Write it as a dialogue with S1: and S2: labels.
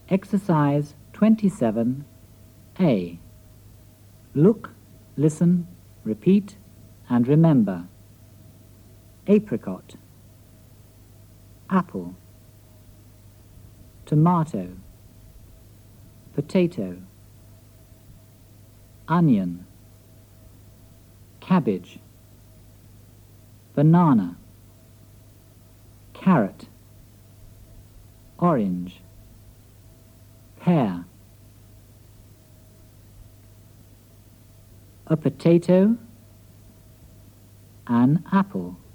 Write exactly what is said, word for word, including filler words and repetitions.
S1: Exercise twenty-seven A. Look, listen, repeat, and remember. Apricot, apple, tomato, potato, onion, cabbage, banana, carrot, orange, pear. A potato, an apple.